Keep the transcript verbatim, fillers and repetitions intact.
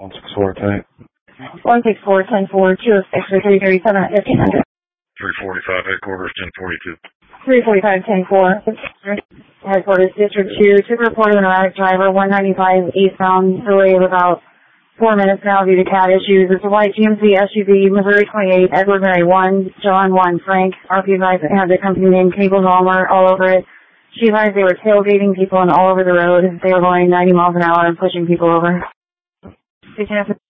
one six four, type. one six four, ten four, two oh six, three thirty-seven at fifteen hundred. three forty-five, headquarters, ten forty-two. three forty-five, ten four. Headquarters, District two. Took a report of an erratic driver, one ninety-five eastbound, delay of about four minutes now due to cat issues. It's a white G M C S U V, Missouri twenty-eight, Edward Mary one, John one, Frank. R P advised it had the company name, Cable Dahmer, all over it. She advised they were tailgating people and all over the road. They were going ninety miles an hour and pushing people over.